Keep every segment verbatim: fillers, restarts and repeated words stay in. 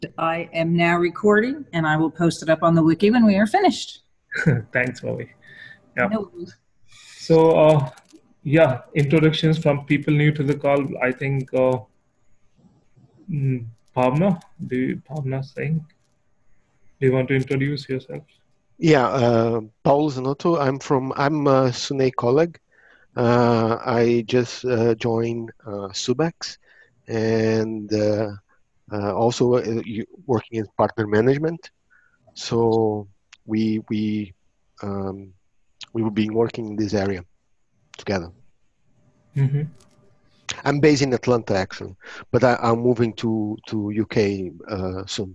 I am now recording, and I will post it up on the wiki when we are finished. Thanks, Bobby. Yeah. No. So, uh, yeah, introductions from people new to the call. I think uh, mm, Bhavna, do you, Bhavna Singh, do you want to introduce yourself? Yeah, uh, Paul Zanotto. I'm from. I'm a Sune colleague. Uh, I just uh, joined uh, Subex, and uh, uh, also uh, you- working in partner management. So we we um, we will be working in this area together. Mm-hmm. I'm based in Atlanta actually, but I, I'm moving to to U K uh, soon.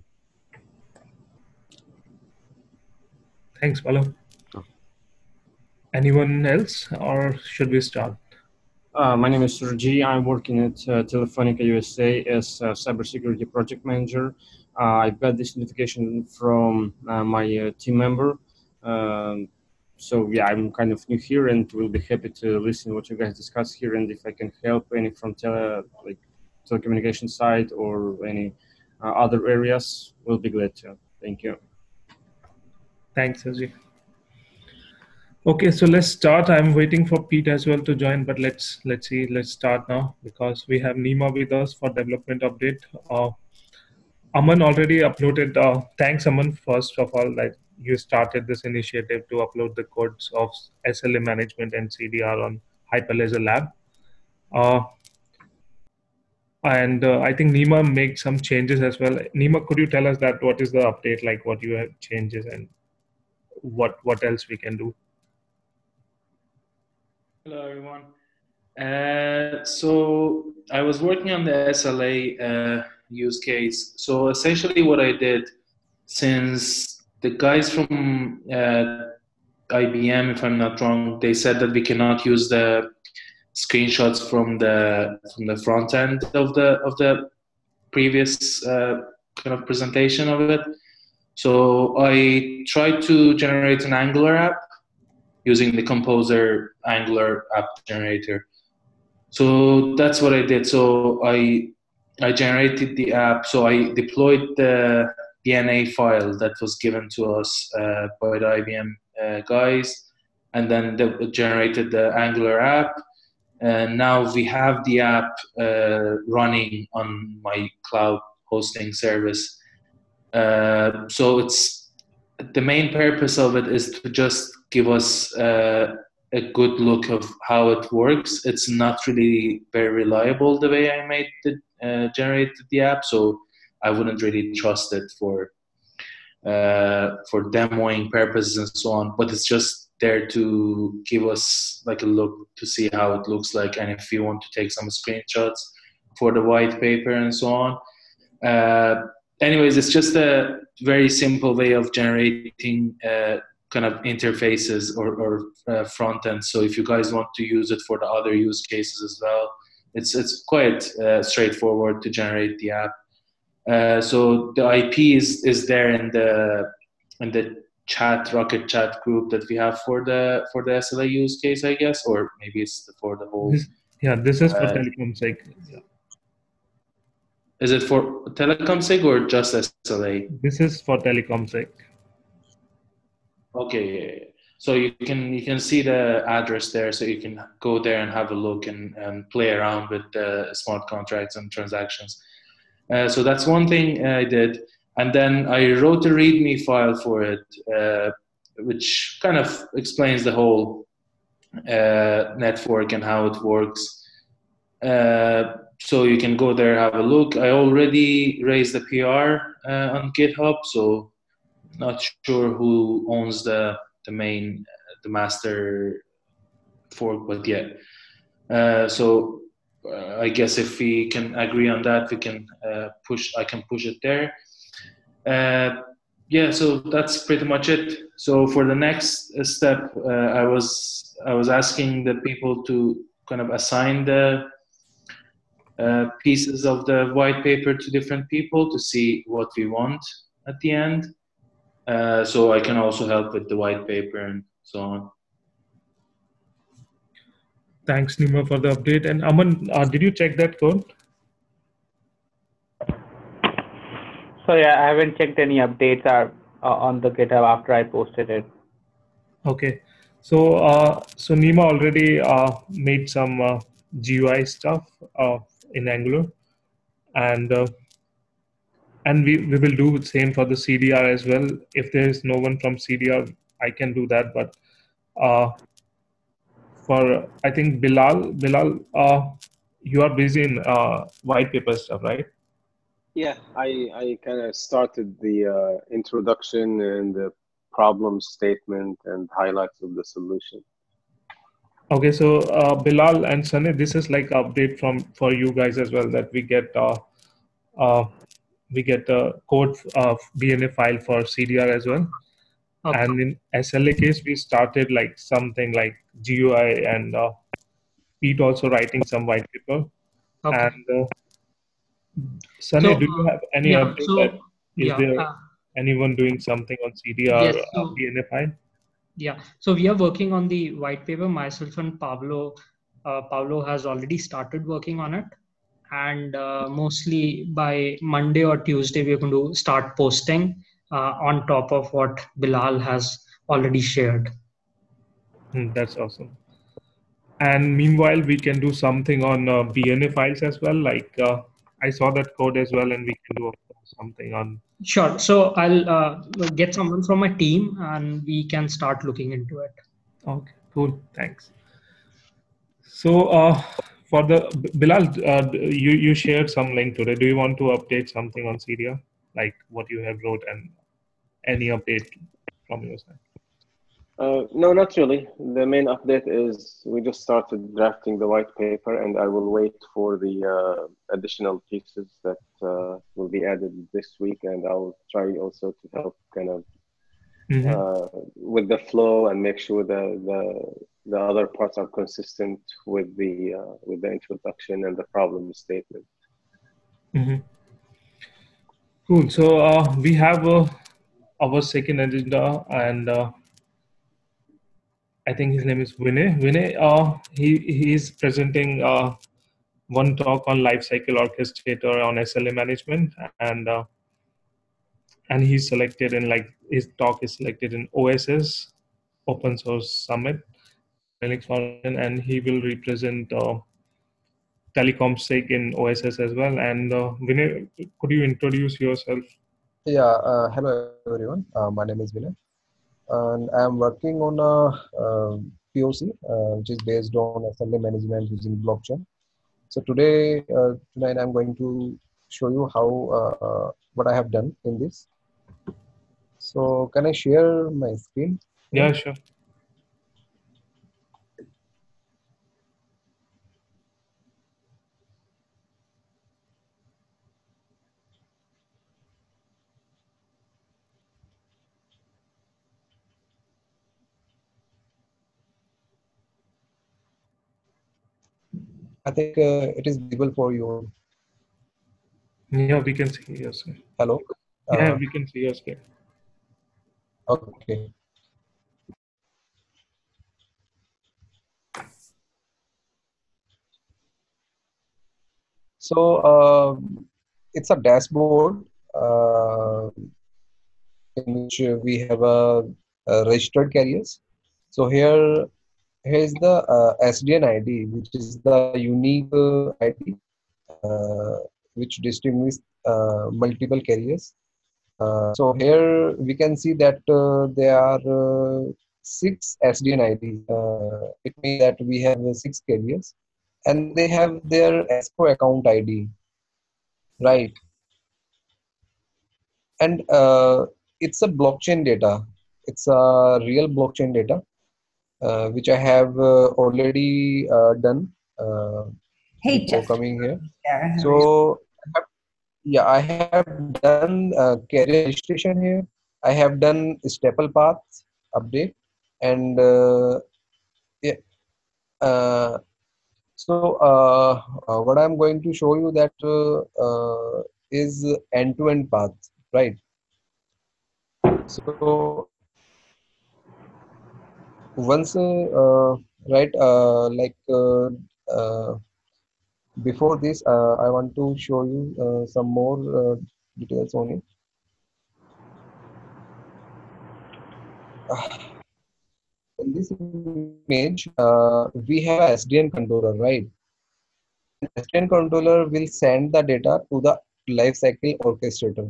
Thanks, Bala. Oh. Anyone else, or should we start? Uh, my name is Sergi. I'm working at uh, Telefonica U S A as a cybersecurity project manager. Uh, I've got this notification from uh, my uh, team member. Um, so yeah, I'm kind of new here and will be happy to listen what you guys discuss here, and if I can help any from tele like telecommunication side or any uh, other areas, we'll be glad to. Thank you. Thanks, Sergi. Okay, so let's start. I'm waiting for Pete as well to join, but let's let's see. Let's start now because we have Nima with us for development update. Uh, Aman already uploaded. Uh, thanks, Aman. First of all, like you started this initiative to upload the codes of S L A management and C D R on Hyperledger Lab. Uh, and uh, I think Nima made some changes as well. Nima, could you tell us that what is the update, like what you have changes and what what else we can do? Hello, everyone. Uh, so I was working on the S L A uh, use case. So essentially what I did, since the guys from uh, I B M, if I'm not wrong, they said that we cannot use the screenshots from the from the front end of the of the previous uh, kind of presentation of it. So I tried to generate an Angular app using the Composer Angular app generator. So that's what I did. So I I generated the app. So I deployed the D N A file that was given to us uh, by the I B M uh, guys, and then they generated the Angular app. And now we have the app uh, running on my cloud hosting service. Uh, so it's the main purpose of it is to just give us uh, a good look of how it works. It's not really very reliable the way I made the uh, generated the app, so I wouldn't really trust it for uh, for demoing purposes and so on. But it's just there to give us like a look to see how it looks like, and if you want to take some screenshots for the white paper and so on. Uh, anyways, it's just a very simple way of generating uh, kind of interfaces or, or uh, front end. So if you guys want to use it for the other use cases as well, it's it's quite uh, straightforward to generate the app. Uh, so the I P is is there in the in the chat Rocket Chat group that we have for the for the S L A use case, I guess, or maybe it's for the whole. This, yeah, this is for uh, TelecomSec. Yeah. Is it for TelecomSec or just S L A? This is for TelecomSec. Okay, so you can you can see the address there, so you can go there and have a look and, and play around with the smart contracts and transactions. Uh, so that's one thing I did, and then I wrote a README file for it, uh, which kind of explains the whole uh, network and how it works. Uh, so you can go there, have a look. I already raised a P R uh, on GitHub, so not sure who owns the the main the master fork, but yeah. Uh, so uh, I guess if we can agree on that, we can uh, push. I can push it there. Uh, yeah, so that's pretty much it. So for the next step, uh, I was I was asking the people to kind of assign the uh, pieces of the white paper to different people to see what we want at the end. Uh, so I can also help with the white paper and so on. Thanks, Nima, for the update. And Aman, uh, did you check that code? Sorry, I haven't checked any updates are uh, on the GitHub after I posted it. Okay, so uh, so Nima already uh, made some uh, G U I stuff uh, in Angular, and uh, and we, we will do the same for the C D R as well. If there is no one from C D R, I can do that. But uh, for I think Bilal, Bilal, uh, you are busy in uh, white paper stuff, right? Yeah, I, I kind of started the uh, introduction and the problem statement and highlights of the solution. Okay, so uh, Bilal and Sunny, this is like update from for you guys as well, that we get uh, uh, we get a code of B N A file for C D R as well. Okay. And in S L A case, we started like something like G U I and uh, Pete also writing some white paper. Okay. And uh, Sunny, So, do you have any yeah, update so, that is yeah, there uh, anyone doing something on C D R yes, uh, so- B N A file? Yeah, so we are working on the white paper. Myself and Pablo, uh, Pablo has already started working on it, and uh, mostly by Monday or Tuesday we're going to start posting uh, on top of what Bilal has already shared. Hmm, that's awesome. And meanwhile, we can do something on uh, B N A files as well. Like uh, I saw that code as well, and we can do something on. Sure. So I'll uh, get someone from my team, and we can start looking into it. Okay, cool. Thanks. So uh, for the Bilal, uh, you you shared some link today. Do you want to update something on C D R, like what you have wrote, and any update from your side? Uh, no, not really. The main update is we just started drafting the white paper, and I will wait for the uh, additional pieces that uh, will be added this week, and I'll try also to help kind of Mm-hmm. uh, with the flow and make sure the the the other parts are consistent with the uh, with the introduction and the problem statement. Mm-hmm. Cool. So uh, we have uh, our second agenda, and uh, I think his name is Vinay. Vinay, uh, he he is presenting uh, one talk on lifecycle orchestrator on S L A management, and uh, and he's selected in like his talk is selected in O S S, Open Source Summit, Linux Foundation, and he will represent uh, TelecomSig in O S S as well. And uh, Vinay, could you introduce yourself? Yeah, uh, hello everyone. Uh, my name is Vinay, and I am working on a uh, P O C, uh, which is based on S L A management using blockchain. So today, uh, tonight, I'm going to show you how uh, what I have done in this. So can I share my screen? Yeah, sure. I think uh, it is visible for you. Yeah, we can see your screen. Hello. Yeah, Uh, we can see your screen. okay. So uh, it's a dashboard uh, in which we have a, a registered carriers. So here, here is the uh, S D N I D, which is the unique uh, I D uh, which distinguishes uh, multiple carriers. Uh, so here we can see that uh, there are uh, six S D N I Ds. Uh, it means that we have uh, six carriers, and they have their escrow account I D, right? And uh, it's a blockchain data. It's a real blockchain data, uh, which I have uh, already uh, done uh, Hey, before Jeff. coming here. Yeah. So yeah, I have done uh, carrier registration here. I have done staple path update, and uh, yeah. Uh, so uh, uh, what I'm going to show you that uh, uh, is end-to-end path, right? So once uh, uh, right, uh, like uh, uh, before this, uh, I want to show you uh, some more uh, details on it. in this image, uh, we have a S D N controller, right? S D N controller will send the data to the lifecycle orchestrator.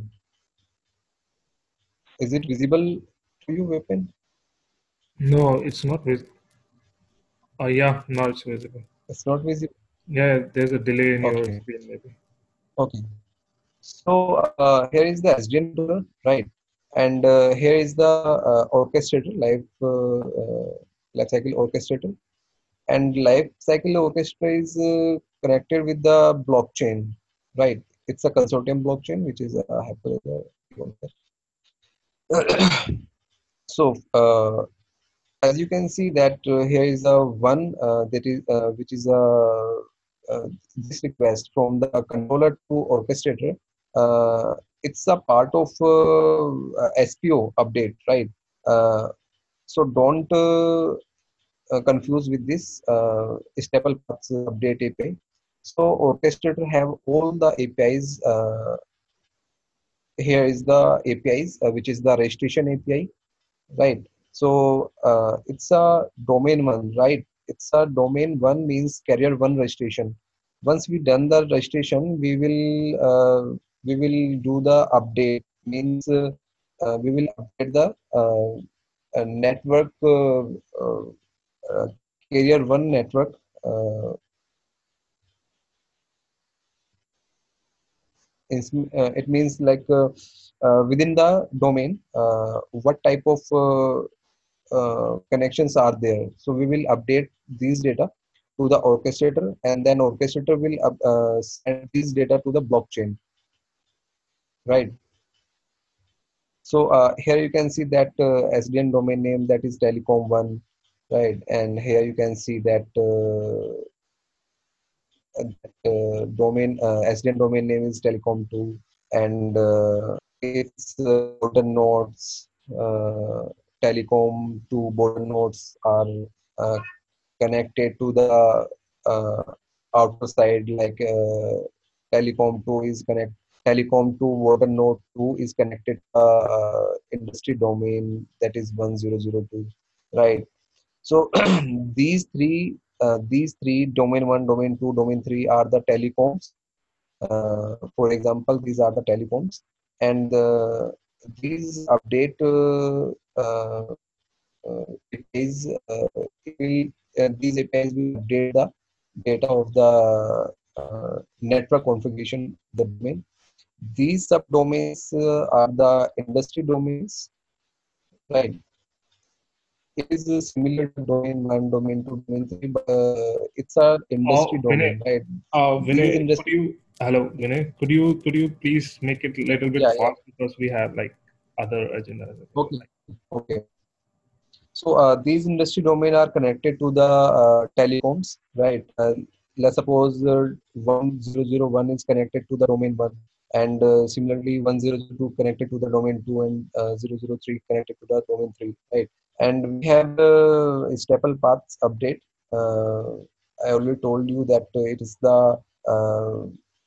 Is it visible to you, Vipin? No, it's not visible. Oh yeah, now it's visible. It's not visible. Yeah, there's a delay in your Okay. screen maybe. Okay. So uh, here is the S D N controller, right? And uh, here is the uh, orchestrator, life uh, uh, life cycle orchestrator. And life cycle orchestrator is uh, connected with the blockchain, right? It's a consortium blockchain, which is a Hyperledger. So uh, as you can see that uh, here is a one uh, that is uh, which is a uh, this request from the controller to orchestrator. Uh, it's a part of uh, S P O update, right? Uh, so don't uh, uh, confuse with this uh, staple paths update A P I. So orchestrator have all the A P Is. Uh, here is the A P Is, uh, which is the registration A P I, right? So uh, it's a domain one, right? It's a domain one means carrier one registration. Once we done the registration, we will uh, we will do the update. Means uh, uh, we will update the uh, uh, network uh, uh, uh, carrier one network. Uh, is, uh, it means like uh, uh, within the domain, uh, what type of uh, uh, connections are there. So we will update these data to the orchestrator, and then orchestrator will uh, send these data to the blockchain, right? So uh, here you can see that uh, S D N domain name, that is telecom one, right? And here you can see that uh, uh, domain uh, S D N domain name is telecom two, and uh, its uh, border nodes, uh, telecom two border nodes are uh, connected to the uh, outer side, like uh, telecom two is connect telecom two water node two is connected to uh, industry domain, that is one zero zero two, right? So these three uh, these three domain one, domain two, domain three are the telecoms. Uh, for example, these are the telecoms, and uh, these update uh, uh, uh, it is uh, it will, uh, these A P Is will update the data of the uh, network configuration of the domain. These subdomains uh, are the industry domains, right? It is uh, similar to domain one, domain two, domain three, but uh, it's a industry Oh, Vinay, domain, right? uh, These Vinay, could industry, you, hello, Vinay, could you, could you please make it a little bit yeah, yeah, fast because we have like other agendas. okay, okay. So uh, these industry domain are connected to the uh, telecoms, right? Uh, let's suppose uh, one zero zero one is connected to the domain one, and uh, similarly one zero zero two connected to the domain two, and uh, zero zero three connected to the domain three, right? And we have uh, staple paths update. Uh, I already told you that uh, it is the uh,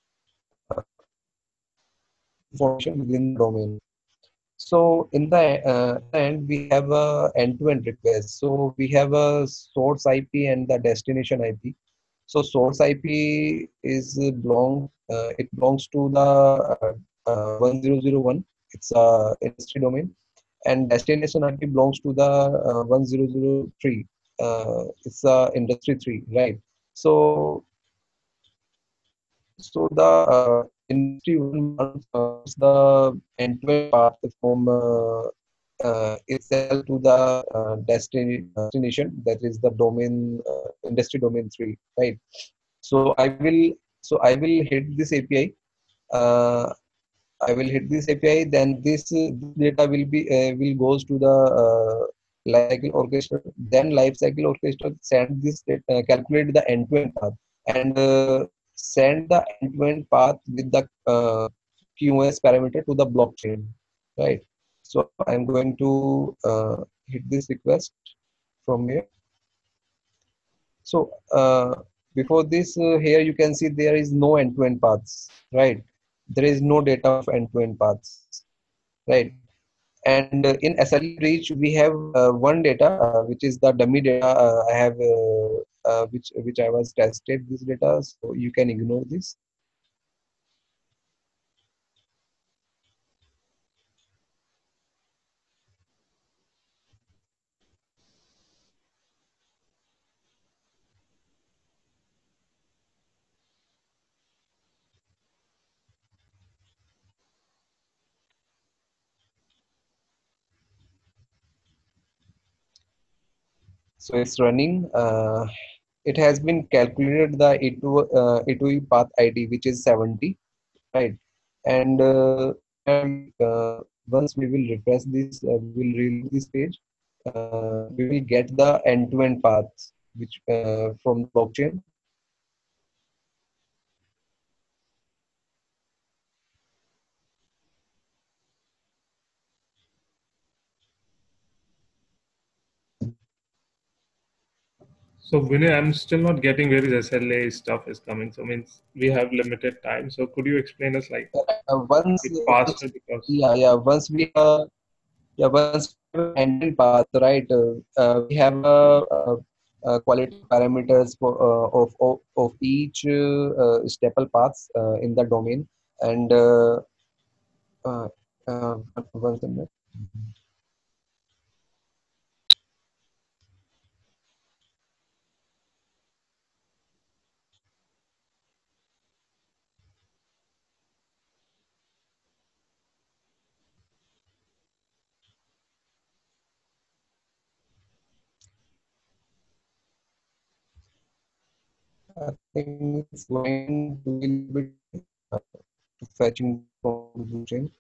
information within the domain. So in the uh, end, we have a end-to-end request. So we have a source I P and the destination I P. So source I P is belong. Uh, it belongs to the uh, uh, one zero zero one. It's a industry domain, and destination I P belongs to the uh, one zero zero three. Uh, it's a industry three, right? So so the uh, industry one wants the end-to-end path from uh, uh, itself to the uh, destiny, destination, that is the domain uh, industry domain three, right? So I will so I will hit this A P I. Uh, I will hit this A P I. Then this, uh, this data will be uh, will goes to the uh, lifecycle orchestrator. Then lifecycle orchestrator send this uh, calculate the end-to-end path, and uh, send the end-to-end path with the uh, Q S parameter to the blockchain, right? So I'm going to uh, hit this request from here. So uh, before this, uh, here you can see there is no end-to-end paths, right? There is no data of end-to-end paths, right? And uh, in S L A Breach, we have uh, one data, uh, which is the dummy data. Uh, I have uh, uh, which which I was tested this data, so you can ignore this. So it's running. Uh, it has been calculated the E two uh, E two E path I D, which is seventy, right? And uh, and, uh, once we will refresh this, uh, we will reload this page. Uh, we will get the end-to-end path, which uh, from the blockchain. So Vinay, I'm still not getting where this S L A stuff is coming. So means we have limited time. So could you explain us like Uh, once, it faster because yeah, yeah. Once we uh, yeah, once we have end-to-end path, right? Uh, uh, we have a, a, a quality parameters for uh, of, of of each uh, uh, staple paths uh, in the domain, and uh, uh, uh, one second. I think it's going to be a little bit uh, fetching from the blockchain.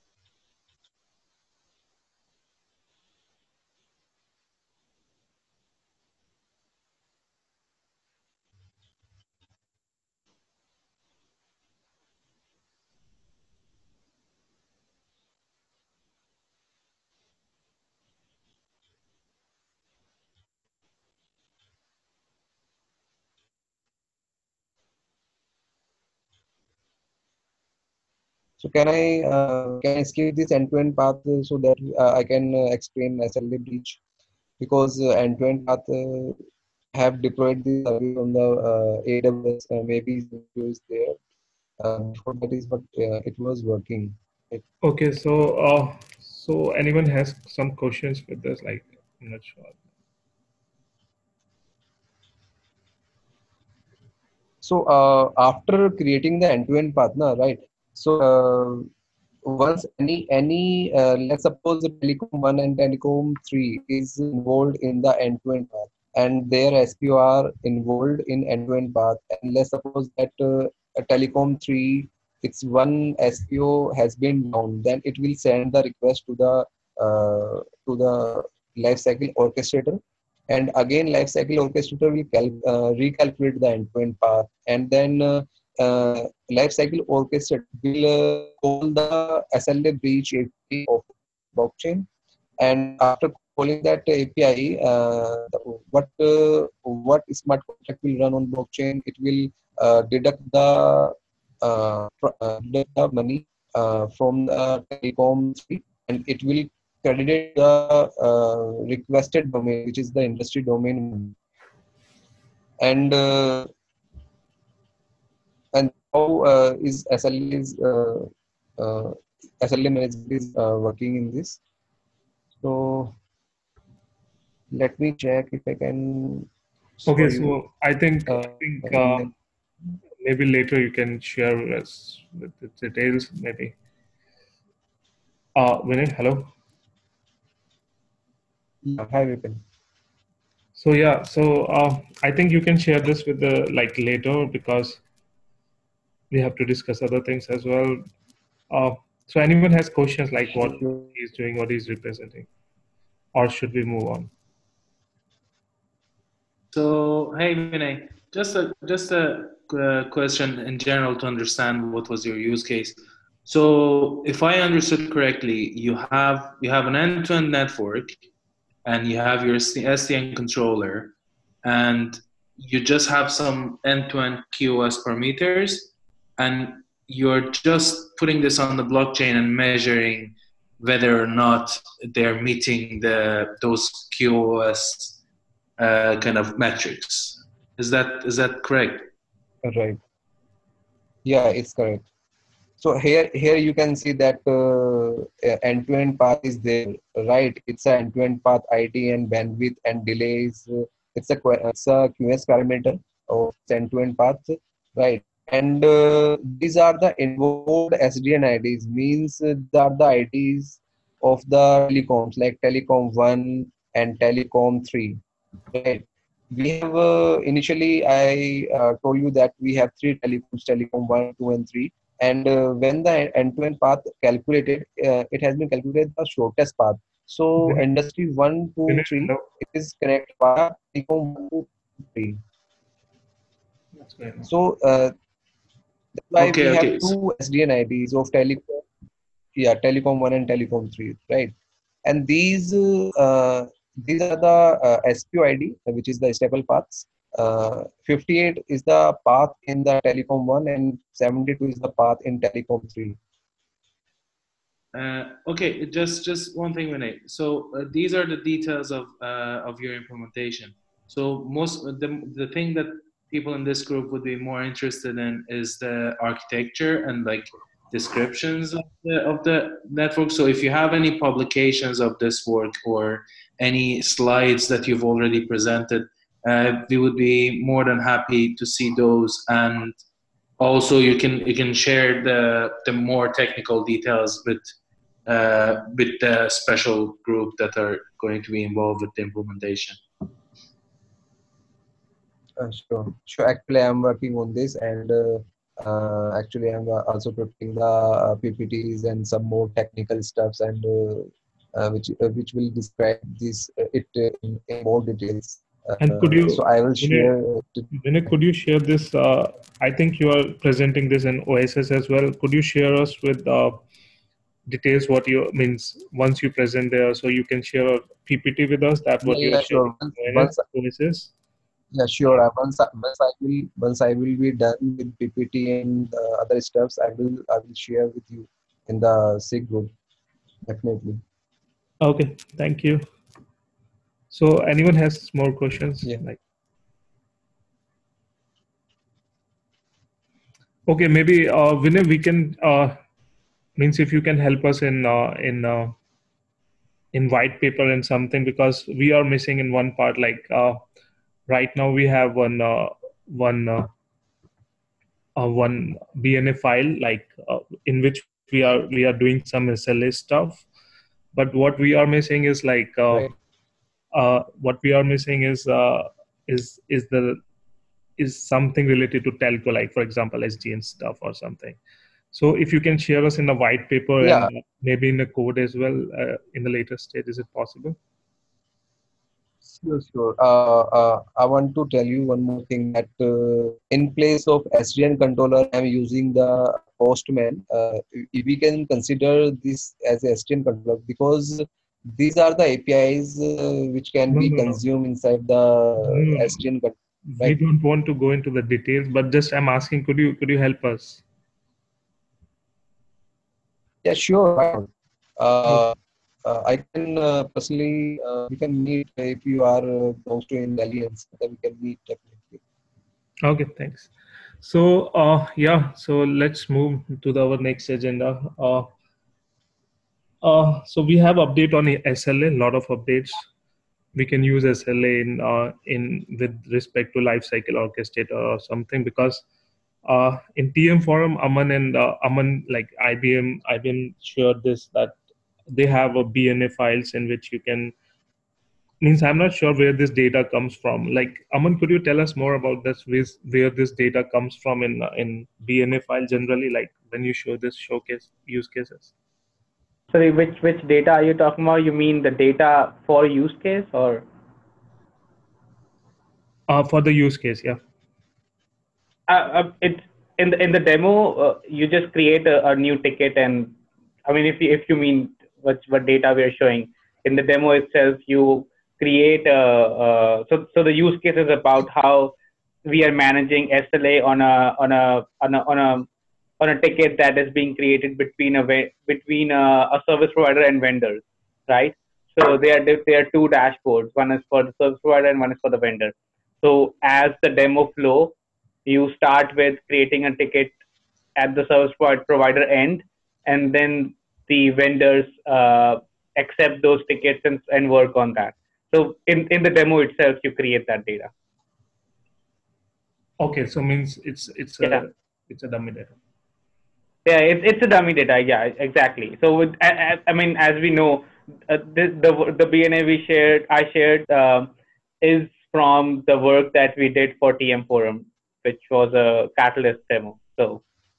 So can I uh, can I skip this end-to-end path uh, so that uh, I can uh, explain S L A breach, because uh, end-to-end path uh, have deployed this service on the uh, A W S. Uh, maybe it was there uh, before that is, but uh, it was working. It, okay. So uh, so anyone has some questions with this? Like I'm not sure. so uh, after creating the end-to-end partner, right? So uh, once any any uh, let's suppose telecom one and telecom three is involved in the end-to-end path, and their S P O are involved in end-to-end path, and let's suppose that uh, a telecom three, its one S P O has been down, then it will send the request to the uh, to the lifecycle orchestrator, and again lifecycle orchestrator will cal- uh, recalculate the end-to-end path, and then uh, uh, lifecycle orchestrator will uh, call the S L A breach A P I of blockchain, and after calling that A P I, uh, what uh, what smart contract will run on blockchain? It will uh, deduct the uh, uh, deduct the money uh, from the telecom fee, and it will credit the uh, requested domain, which is the industry domain, and uh, and how uh, is S L A's uh, uh, S L A management is uh, working in this. So let me check if I can show Okay. you. So I think Uh, I think in uh, the- maybe later you can share with us with the details maybe. Uh, Vinay, hello. yeah, hi, Vipin. So yeah, so uh, I think you can share this with the like later because we have to discuss other things as well. Uh, so anyone has questions like what he's doing, what he's representing, or should we move on? So, hey, Vinay, just a just a uh, question in general to understand what was your use case. So, if I understood correctly, you have you have an end-to-end network, and you have your S D N controller, and you just have some end-to-end Q o S parameters, and you're just putting this on the blockchain and measuring whether or not they're meeting the those Q o S uh, kind of metrics. Is that is that correct? Right. Yeah, it's correct. So here, here you can see that uh, end-to-end path is there, right? It's an end-to-end path I D and bandwidth and delays. Uh, it's a que- it's a Q S parameter of end-to-end path, right? And uh, these are the involved S D N I Ds. Means uh, they are the I Ds of the telecoms like Telecom one and Telecom three, right? We have uh, initially I uh, told you that we have three telecoms: Telecom one, two, and three. And uh, when the end-to-end path calculated, uh, it has been calculated the shortest path. So Vinay, industry one, two, Vinay, three hello. is connected via Telecom one, two, three. What's going on? So uh, that's why Okay, we have okay. two S D N I Ds of Telecom, yeah, Telecom one and Telecom three, right? And these uh, these are the uh, S Q I D, which is the stable paths. Uh, fifty-eight is the path in the Telecom one, and seventy-two is the path in Telecom three. Uh, okay, just just one thing, Vinay. So uh, these are the details of uh, of your implementation. So most the the thing that people in this group would be more interested in is the architecture and like descriptions of the of the network. So if you have any publications of this work or any slides that you've already presented, uh, we would be more than happy to see those. And also, you can you can share the the more technical details with uh, with the special group that are going to be involved with the implementation. Uh, sure, sure. Actually, I'm working on this, and uh, uh, actually, I'm uh, also preparing the uh, P P Ts and some more technical stuffs, and uh, uh, which uh, which will describe this uh, it uh, in, in more details. And could Uh, you, so I will Vinay, share. To, Vinay, could you share this? Uh, I think you are presenting this in O S S as well. Could you share us with uh, details what you means once you present there, so you can share a P P T with us? That yeah, what you are yeah, sharing sure. Once, in once O S S? yeah, sure. Uh, Once, I- once I will once I will be done with P P T and uh, other stuffs, I will I will share with you in the SIG group definitely. Okay, thank you. So anyone has more questions? Yeah. Like, okay, maybe uh, Vinay, we can uh, means if you can help us in uh, in uh, in white paper and something, because we are missing in one part. Like uh, right now we have one uh, one uh, uh, one B N A file, like uh, in which we are we are doing some S L A stuff. But what we are missing is like uh, Right. uh, what we are missing is uh, is is the is something related to telco, like for example S D N stuff or something. So if you can share us in a white paper Yeah. and maybe in a code as well uh, in the later stage, is it possible? Sure, sure. Uh, uh, I want to tell you one more thing that uh, in place of S D N controller, I'm using the Postman. Uh, we can consider this as a S D N controller because these are the A P Is uh, which can No, be no, no. consumed inside the No, S D N controller. we Right? don't want to go into the details, but just I'm asking, could you could you help us? Yeah, sure. Why not? Uh, uh, I can uh, personally, uh, we can meet if you are uh, close to in Delhi, and then we can meet definitely. Okay, thanks. So uh, yeah, so let's move to the, our next agenda. Uh, uh, so we have update on S L A, lot of updates. We can use S L A in uh, in with respect to lifecycle orchestrator or something, because uh, in T M forum, Aman and uh, Aman, like I B M, I B M shared this, that they have a B N A files in which you can, means I'm not sure where this data comes from. Like Aman, could you tell us more about this, where this data comes from in uh, in B N A file generally, like when you show this showcase use cases? Sorry, which which data are you talking about? You mean the data for use case or? Uh, for the use case, yeah. Uh, uh, it's in the in the demo. Uh, you just create a, a new ticket, and I mean, if you if you mean what what data we are showing in the demo itself, you create a, uh so so the use case is about how we are managing S L A on a on a on a on a on a ticket that is being created between a between a, a service provider and vendors, right? So there are there are two dashboards. One is for the service provider and one is for the vendor. So as the demo flow, you start with creating a ticket at the service provider end, and then the vendors uh, accept those tickets and, and work on that. So in, in the demo itself, you create that data. Okay, so means it's it's a yeah. it's a dummy data. Yeah, it's it's a dummy data. Yeah, exactly. So with, I, I mean, as we know, uh, this, the the B N A we shared, I shared, um, is from the work that we did for T M Forum, which was a Catalyst demo. So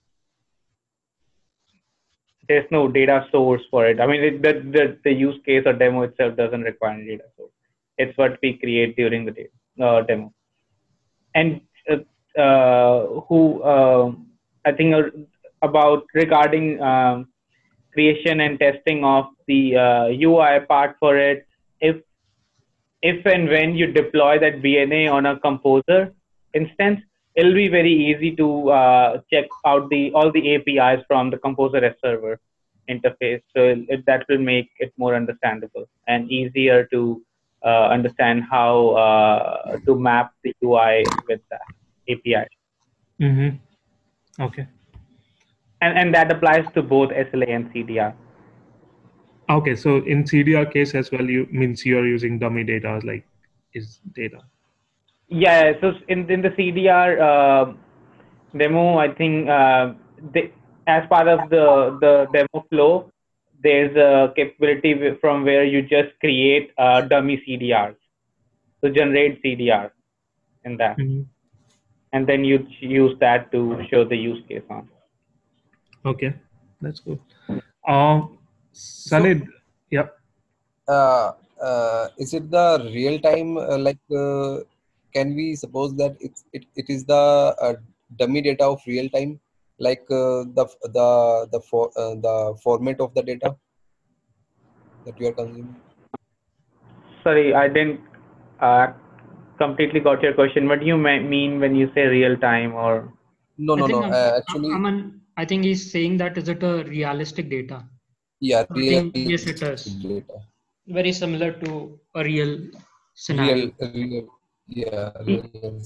there's no data source for it. I mean, it, the, the the use case or demo itself doesn't require any data source. It's what we create during the day, uh, demo. And uh, uh, who uh, I think uh, about regarding um, creation and testing of the uh, U I part for it. If if and when you deploy that B N A on a Composer instance, it'll be very easy to uh, check out the all the A P Is from the Composer S server interface. So it, that will make it more understandable and easier to uh, understand how uh, to map the U I with that A P I. Mm-hmm. Okay. And and that applies to both S L A and C D R. Okay, so in C D R case as well, you means you are using dummy data like is data. Yeah, so in in the C D R uh, demo, I think uh, they, as part of the the demo flow, there's a capability from where you just create uh, dummy C D Rs, to generate C D R in that, mm-hmm. and then you use that to show the use case on. Okay, that's cool. Uh, Salid, so, yeah. Uh, uh, is it the real time? Uh, like, uh, can we suppose that it's it, it is the uh, dummy data of real time, like uh, the the the for uh, the format of the data that you are consuming? Sorry, I didn't uh, completely got your question. What do you mean when you say real time or? No, no, I think no. Uh, actually, Aman, I think he's saying that is it a realistic data? Yeah, real, yes, it is. Data. Very similar to a real scenario. Real, real, yeah. Real.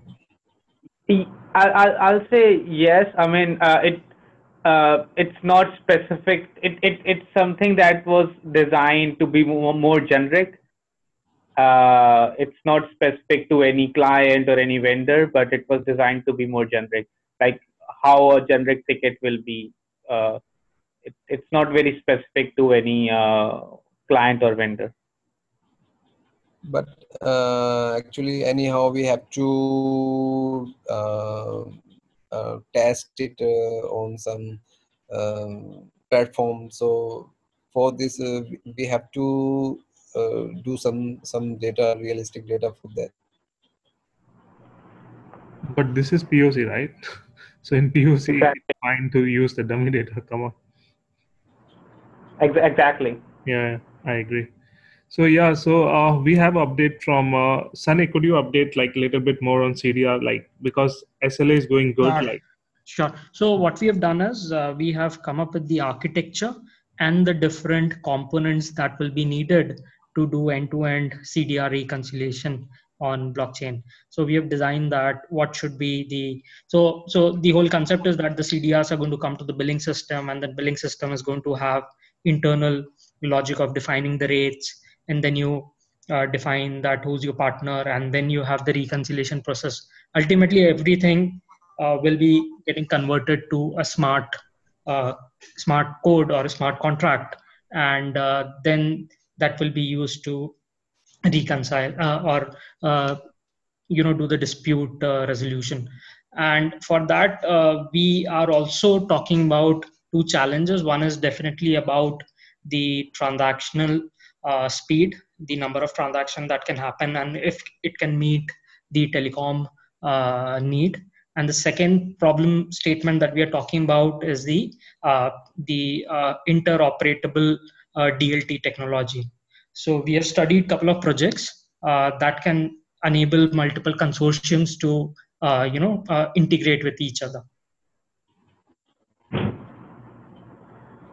I'll, I'll, I'll say yes. I mean, uh, it uh, it's not specific. It, it it's something that was designed to be more, more generic. Uh, it's not specific to any client or any vendor, but it was designed to be more generic. Like how a generic ticket will be. Uh, it, it's not very specific to any uh, client or vendor. But uh, actually, anyhow, we have to uh, uh, test it uh, on some um, platform. So for this, uh, we have to uh, do some some data, realistic data for that. But this is P O C, right? So in P O C, exactly. It's fine to use the dummy data. Come on. Exactly. Yeah, I agree. So yeah, so uh, we have update from uh, Sunny. Could you update like a little bit more on C D R, like because S L A is going good, sure. like. Sure. So what we have done is uh, we have come up with the architecture and the different components that will be needed to do end-to-end C D R reconciliation on blockchain. So we have designed that what should be the, so, so the whole concept is that the C D Rs are going to come to the billing system, and the billing system is going to have internal logic of defining the rates, and then you uh, define that who's your partner, and then you have the reconciliation process. Ultimately, everything uh, will be getting converted to a smart uh, smart code or a smart contract, and uh, then that will be used to reconcile uh, or uh, you know do the dispute uh, resolution. And for that, uh, we are also talking about two challenges. One is definitely about the transactional uh, speed, the number of transactions that can happen, and if it can meet the telecom uh, need. And the second problem statement that we are talking about is the uh, the uh, interoperable uh, D L T technology. So we have studied a couple of projects uh, that can enable multiple consortiums to uh, you know uh, integrate with each other.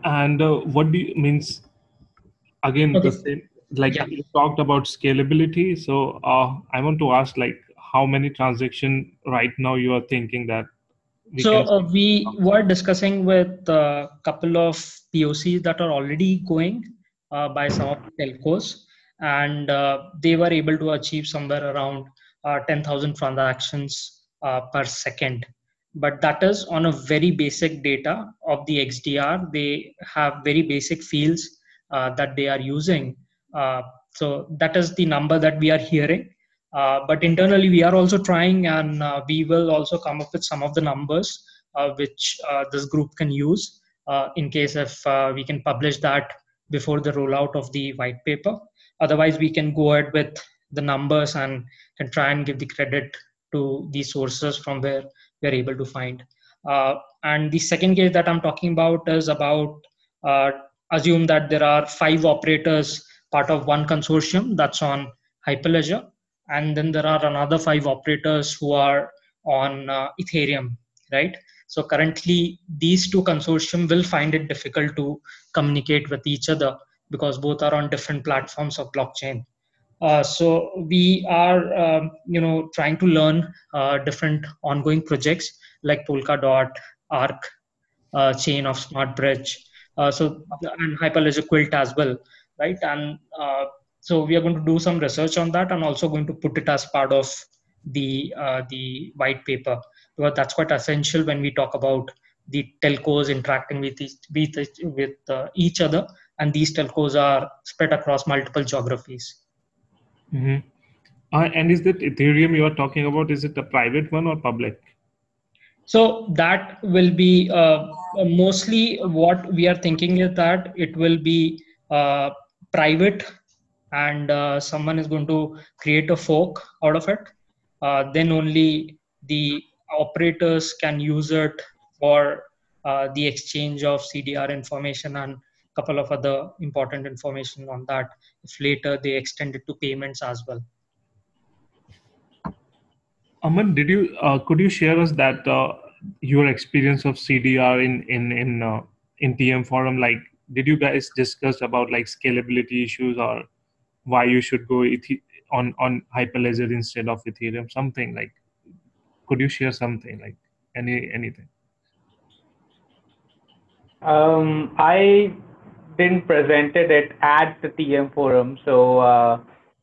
And uh, what do you means? Again, Okay. the same. Like Yeah. you talked about scalability. So uh, I want to ask, like, how many transaction right now you are thinking that we So can? uh, we were discussing with a couple of P O Cs that are already going uh, by some of the telcos, and uh, they were able to achieve somewhere around uh, ten thousand transactions uh, per second. But that is on a very basic data of the X D R. They have very basic fields uh, that they are using. Uh, so that is the number that we are hearing. Uh, but internally, we are also trying, and uh, we will also come up with some of the numbers uh, which uh, this group can use uh, in case if uh, we can publish that before the rollout of the white paper. Otherwise, we can go ahead with the numbers and can try and give the credit to the sources from where we are able to find. Uh, and the second case that I'm talking about is about uh, assume that there are five operators part of one consortium that's on Hyperledger. And then there are another five operators who are on uh, Ethereum, right? So currently, these two consortium will find it difficult to communicate with each other because both are on different platforms of blockchain. Uh, so we are, um, you know, trying to learn uh, different ongoing projects like Polkadot, Arc, uh, chain of Smart Bridge, uh, so and Hyperledger Quilt as well, right? And uh, so we are going to do some research on that and also going to put it as part of the uh, the white paper, because that's quite essential when we talk about the telcos interacting with each, with, with uh, each other, and these telcos are spread across multiple geographies. Mm-hmm. Uh, and is that Ethereum you are talking about? Is it a private one or public? So that will be uh, mostly what we are thinking is that it will be uh, private, and uh, someone is going to create a fork out of it. Uh, then only the operators can use it for uh, the exchange of C D R information and a couple of other important information on that. If later they extend it to payments as well. Aman, did you uh, could you share us that uh, your experience of C D R in in in uh, in T M forum? Like, did you guys discuss about like scalability issues or why you should go on on Hyperledger instead of Ethereum? Something like, could you share something like any anything? Um, I didn't presented it at the T M forum, so uh,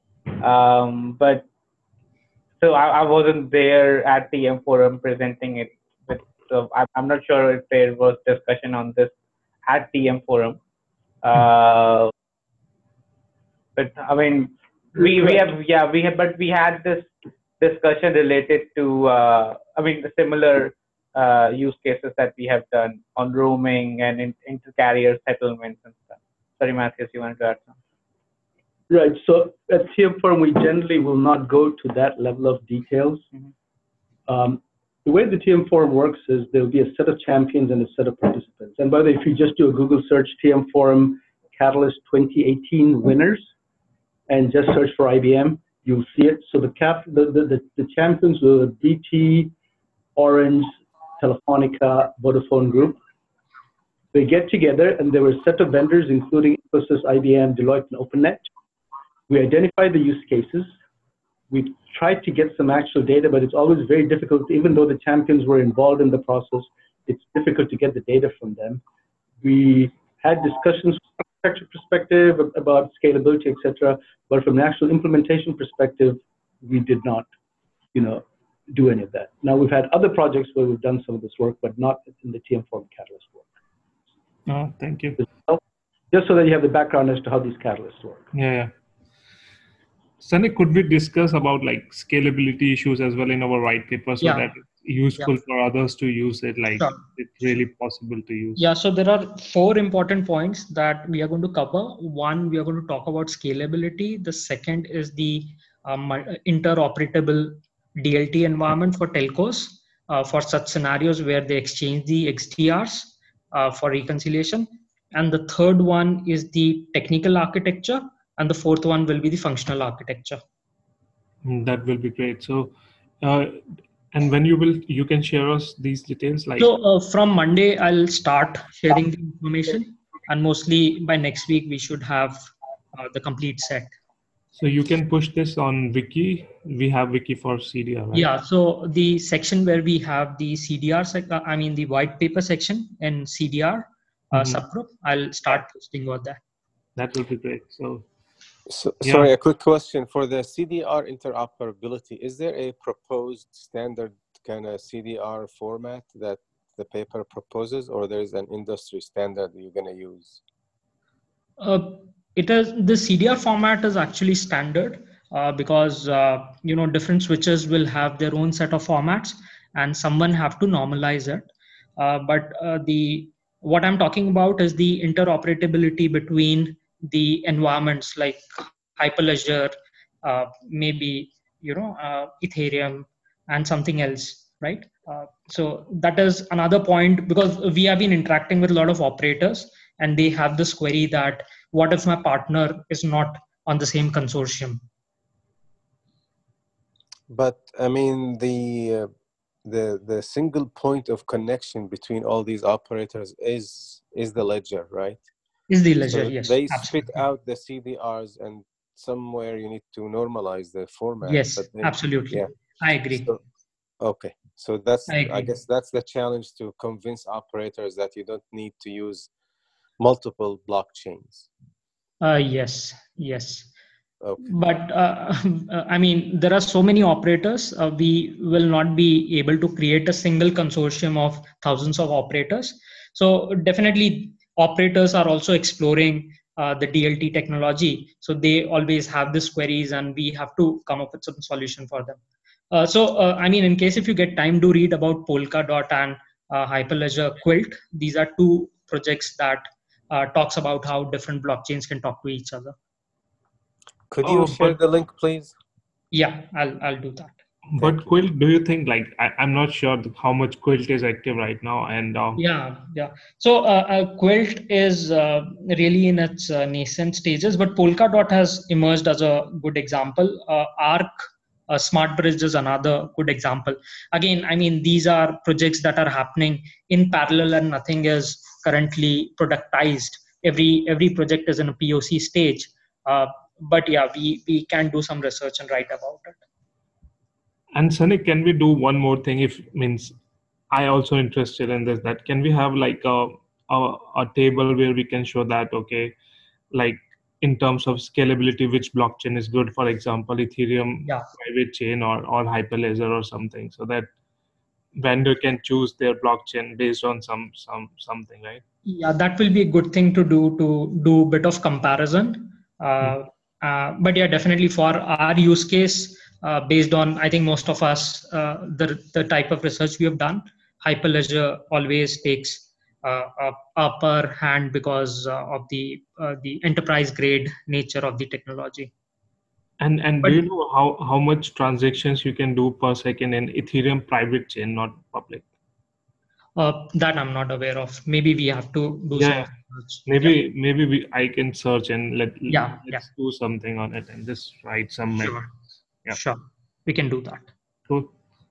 um, but so I, I wasn't there at T M forum presenting it. With, so I, I'm not sure if there was discussion on this at T M forum. Uh, but I mean, we we have yeah we have but we had this discussion related to uh, I mean similar uh, use cases that we have done on roaming and in, inter-carrier settlements and stuff. Sorry, Matthias, you wanted to add something? Right. So at T M forum, we generally will not go to that level of details. Mm-hmm. um, the way the T M forum works is there will be a set of champions and a set of participants. And by the way, if you just do a Google search, T M forum Catalyst twenty eighteen winners, and just search for I B M, you'll see it. So the cap, the the, the, the champions were B T, Orange, Telefonica, Vodafone Group. They get together, and there were a set of vendors, including Infosys, I B M, Deloitte, and OpenNet. We identified the use cases. We tried to get some actual data, but it's always very difficult. Even though the champions were involved in the process, it's difficult to get the data from them. We had discussions from an architecture perspective about scalability, et cetera. But from an actual implementation perspective, we did not, you know, do any of that. Now we've had other projects where we've done some of this work, but not in the T M forum Catalyst work. Oh, thank you. Just so that you have the background as to how these catalysts work. Yeah, yeah. Sunny, could we discuss about like scalability issues as well in our white paper so yeah. that it's useful yeah. for others to use it, like sure. it's really possible to use? Yeah, so there are four important points that we are going to cover. One, we are going to talk about scalability. The second is the um, interoperable D L T environment for telcos uh, for such scenarios where they exchange the X D Rs uh, for reconciliation. And the third one is the technical architecture. And the fourth one will be the functional architecture. That will be great. So, uh, and when you will, you can share us these details. Like so, uh, from Monday, I'll start sharing the information. and mostly by next week we should have uh, the complete set. So you can push this on Wiki. We have Wiki for C D R, right? Yeah. So the section where we have the C D R, sec- uh, I mean the white paper section and C D R uh, Mhm. subgroup, I'll start posting over there. That will be great. So, So, yeah. sorry, a quick question for the C D R interoperability. Is there a proposed standard kind of C D R format that the paper proposes, or there's an industry standard you're going to use? Uh, it is the C D R format is actually standard uh, because uh, you know different switches will have their own set of formats, and someone have to normalize it. Uh, but uh, the what I'm talking about is the interoperability between the environments like Hyperledger, uh, maybe you know uh, Ethereum, and something else, right? Uh, so that is another point, because we have been interacting with a lot of operators, and they have this query that what if my partner is not on the same consortium? But I mean, the uh, the the single point of connection between all these operators is is the ledger, right? Is the ledger, So yes. they Absolutely. spit out the C D Rs, and somewhere you need to normalize the format. Yes, but then, absolutely. Yeah. I agree. So, okay, so that's I agree. I guess that's the challenge, to convince operators that you don't need to use multiple blockchains. Uh, yes, yes. Okay. But uh, I mean, there are so many operators. Uh, we will not be able to create a single consortium of thousands of operators. So definitely, operators are also exploring uh, the D L T technology. So they always have these queries, and we have to come up with some solution for them. Uh, so uh, I mean, in case if you get time to read about Polkadot and uh, Hyperledger Quilt, these are two projects that uh, talks about how different blockchains can talk to each other. Could you Oh, share but- the link, please? Yeah, I'll I'll do that. But Quilt, do you think, like, I, I'm not sure how much Quilt is active right now, and uh, Yeah, yeah. So uh, uh, Quilt is uh, really in its uh, nascent stages, but Polkadot has emerged as a good example. Uh, Arc, uh, Smart Bridge is another good example. Again, I mean, these are projects that are happening in parallel, and nothing is currently productized. Every every project is in a P O C stage. Uh, but yeah, we we can do some research and write about it. and Sunny, can we do one more thing? If means, I also interested in this. That can we have like a, a a table where we can show that, okay, like in terms of scalability, which blockchain is good? For example, Ethereum Yeah. private chain or or Hyperledger or something, so that vendor can choose their blockchain based on some some something, right? Yeah, that will be a good thing to do to do a bit of comparison. Uh, uh, but yeah, definitely for our use case, uh, based on, I think most of us, uh, the, the type of research we have done, Hyperledger always takes uh, a upper hand because uh, of the uh, the enterprise grade nature of the technology. And and But- do you know how how much transactions you can do per second in Ethereum private chain, not public? Uh, that I'm not aware of. Maybe we have to do Yeah. some research. Maybe maybe we I can search and let Yeah, let's do something on it and just write some Sure. metrics. Yeah. Sure, we can do that. Cool.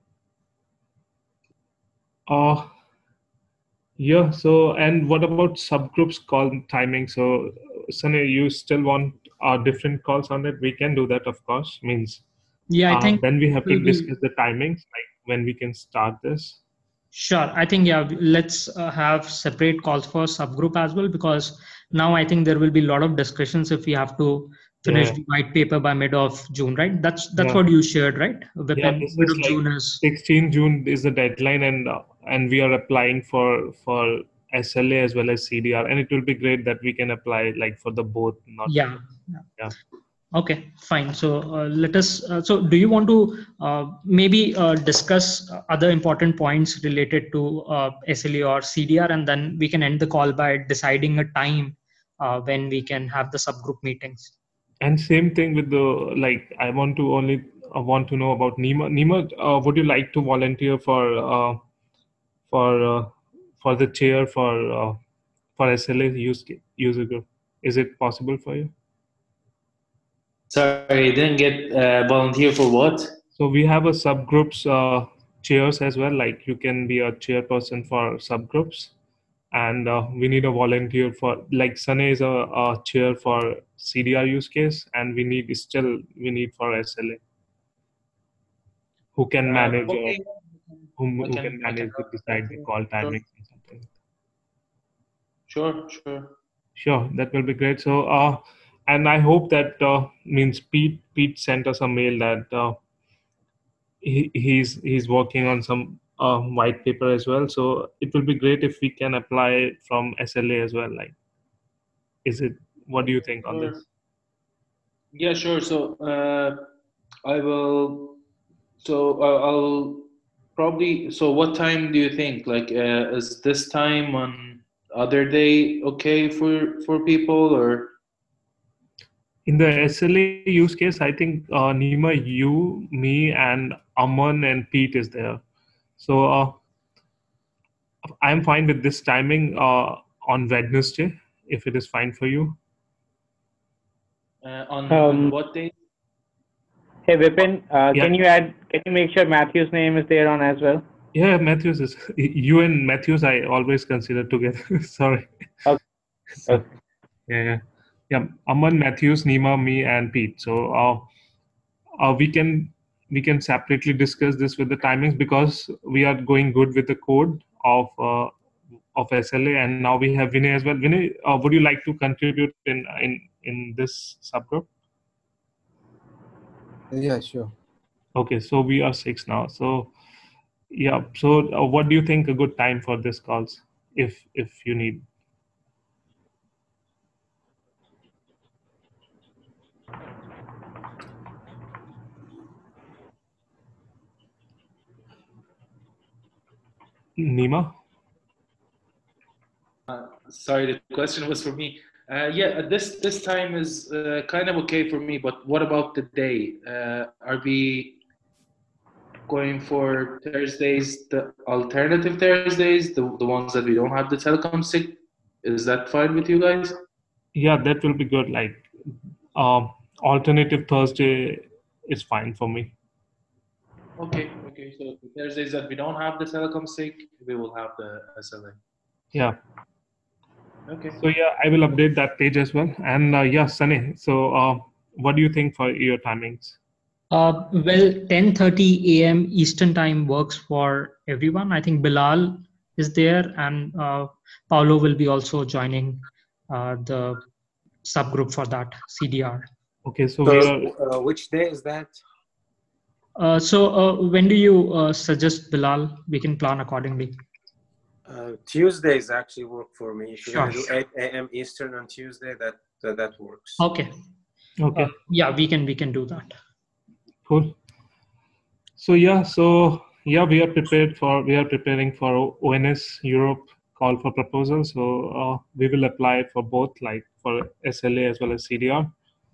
Uh yeah. So, and what about subgroups call timing? So, Sunny, you still want uh, different calls on it? We can do that, of course. Means Yeah, I uh, think then we have to will be- discuss the timings, like when we can start this. Sure. I think, yeah, let's uh, have separate calls for subgroup as well, because now I think there will be a lot of discussions if we have to finish Yeah. the white paper by mid of June, right? That's that's Yeah. what you shared, right? Yeah, Within this mid is of like June is sixteenth June is the deadline, and uh, and we are applying for for S L A as well as C D R, and it will be great that we can apply like for the both. Not yeah. Yeah. Okay, fine. So uh, let us. Uh, so do you want to uh, maybe uh, discuss other important points related to uh, S L A or C D R, and then we can end the call by deciding a time uh, when we can have the subgroup meetings. And same thing with the, like, I want to only I want to know about Nima. Nima, uh, would you like to volunteer for uh, for uh, for the chair for uh, for S L A use user group? Is it possible for you? Sorry, didn't get uh, volunteer for what? So we have a subgroups uh, chairs as well. Like you can be a chairperson for subgroups, and uh, we need a volunteer for, like Sunny is a, a chair for C D R use case, and we need still we need for S L A who can Uh, manage uh, okay. who, I who can- can I can manage to help with decide that, the yeah. call Sure. timings and something. Sure, sure. Sure, that will be great. So, uh, and I hope that uh, means Pete Pete sent us a mail that uh, he, he's he's working on some uh, white paper as well. So it will be great if we can apply from S L A as well. Like, is it? What do you think on Sure. this? Yeah, sure. So uh, I will. So uh, I'll probably. So what time do you think? Like, uh, is this time on other day okay for for people or? In the S L A use case, I think uh, Nima, you, me, and Aman and Pete is there. So uh, I'm fine with this timing uh, on Wednesday, if it is fine for you. Uh, on, Um, on what day? Hey Vipin, uh, Yeah. can you add? Can you make sure Matthew's name is there on as well? Yeah, Matthews is you and Matthews. I always consider together. Sorry. Okay. So, Okay. yeah, yeah, yeah. Aman, Matthews, Nima, me, and Pete. So uh, uh, we can we can separately discuss this with the timings because we are going good with the code of uh, of S L A, and now we have Vinay as well. Vinay, uh, would you like to contribute in in in this subgroup? Yeah, sure. Okay, so we are six now. So yeah. So uh, what do you think a good time for this calls, if if you need? Nima? Uh, sorry, the question was for me. Uh, yeah, this this time is uh, kind of okay for me. But what about the day? Uh, are we going for Thursdays, the alternative Thursdays, the the ones that we don't have the telecom stick? Is that fine with you guys? Yeah, that will be good. Like, um, alternative Thursday is fine for me. Okay, okay. So the Thursdays that we don't have the telecom stick, we will have the S L A. Yeah. Okay. So yeah, I will update that page as well. And uh, yeah, Sunny. So uh, what do you think for your timings? Uh, well, ten thirty a m Eastern time works for everyone. I think Bilal is there, and uh, Paulo will be also joining uh, the subgroup for that C D R. Okay, so, So, we are. uh, which day is that? Uh, so uh, when do you uh, suggest, Bilal? We can plan accordingly. Uh, Tuesdays actually work for me. If you're Sure. gonna do eight a m Eastern on Tuesday, that that, that works. Okay. Okay. Uh, yeah, we can we can do that. Cool. So yeah, so yeah, we are prepared for we are preparing for O N S Europe call for proposal. So uh, we will apply for both, like for S L A as well as C D R,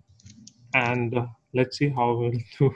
and uh, let's see how we'll do.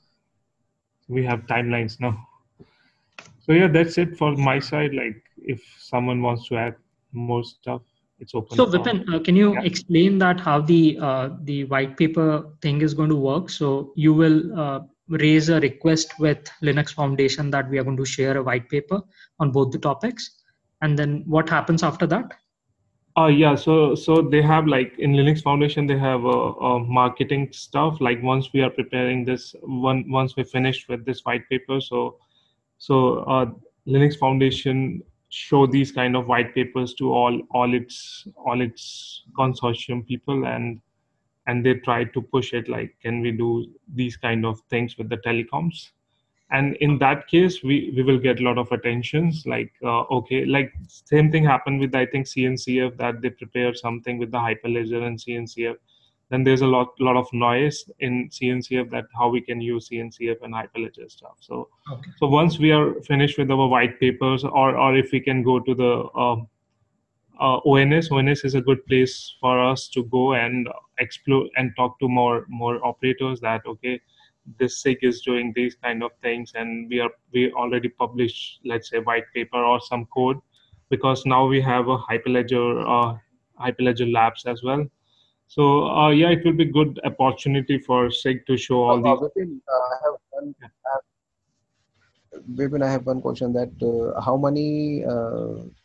We have timelines now. So yeah, that's it for my side. Like, if someone wants to add more stuff, it's open. So for- Vipin, uh, can you Yeah. explain that how the uh, the white paper thing is going to work? So you will uh, raise a request with Linux Foundation that we are going to share a white paper on both the topics, and then what happens after that? Uh, yeah, so so they have, like, in Linux Foundation, they have uh, uh, marketing stuff. Like, once we are preparing this, one once we finished with this white paper, so so uh, Linux Foundation show these kind of white papers to all all its all its consortium people, and and they try to push it, like, can we do these kind of things with the telecoms? And in that case, we we will get a lot of attentions, like, uh, okay, like, same thing happened with, I think, C N C F, that they prepare something with the Hyperledger and C N C F. Then there's a lot lot of noise in C N C F that how we can use C N C F and Hyperledger stuff. So Okay. so once we are finished with our white papers, or or if we can go to the uh, uh, O N S, O N S is a good place for us to go and explore and talk to more more operators that, okay, this S I G is doing these kind of things, and we are we already published, let's say, white paper or some code, because now we have a Hyperledger uh, Hyperledger labs as well. So uh, yeah, it will be good opportunity for S I G to show all Uh, uh, these. Vipin, uh, I have one. I have, Vipin, I have one question. That uh, how many uh,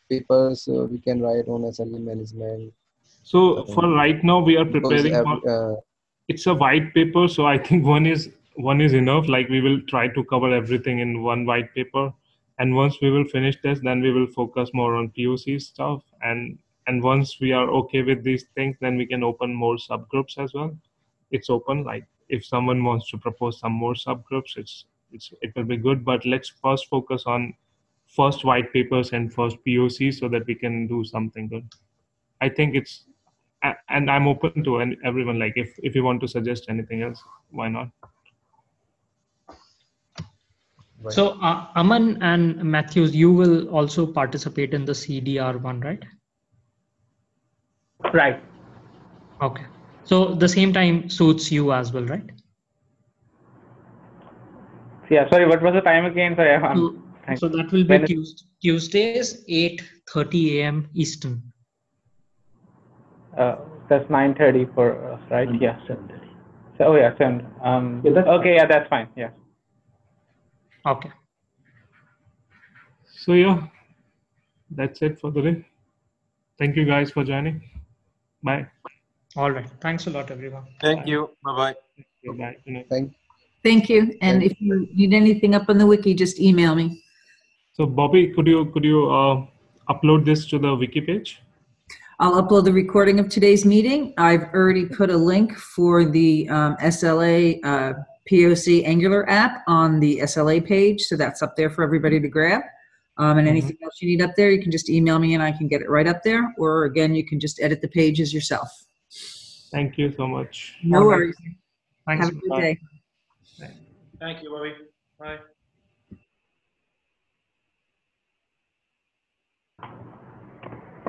papers uh, we can write on S L A management. So for Um, right now, we are because preparing every, for, uh, it's a white paper. So I think one is, one is enough. Like we will try to cover everything in one white paper. And once we will finish this, then we will focus more on P O C stuff. And, and once we are okay with these things, then we can open more subgroups as well. It's open. Like if someone wants to propose some more subgroups, it's, it's, it will be good. But let's first focus on first white papers and first P O C so that we can do something good. I think it's, and I'm open to and everyone. Like if, if you want to suggest anything else, why not? right. So uh, Aman and Matthews, you will also participate in the C D R one, right? Right. Okay. So the same time suits you as well, right? Yeah. Sorry. What was the time again? Sorry. I'm, So, so that will be Tues- Tuesdays, eight thirty a m Eastern. Uh, that's nine thirty for us, right? And Yeah. seven thirty. So, oh yeah, seven. Um, Yeah, that's okay, fine. yeah, that's fine. Yeah. Okay. So yeah, that's it for today. Thank you guys for joining. Bye. All right. Thanks a lot, everyone. Thank Bye. you. Bye-bye. Bye. Good night. Thank, Thank you. And thank if you need anything up on the wiki, just email me. So Bobby, could you could you uh, upload this to the wiki page? I'll upload the recording of today's meeting. I've already put a link for the um, S L A uh, P O C Angular app on the S L A page, so that's up there for everybody to grab. Um, and anything else you need up there, you can just email me and I can get it right up there. Or again, you can just edit the pages yourself. Thank you so much. No All right. worries. Thanks. Have a good Bye. day. Thank you, Bobby. Bye.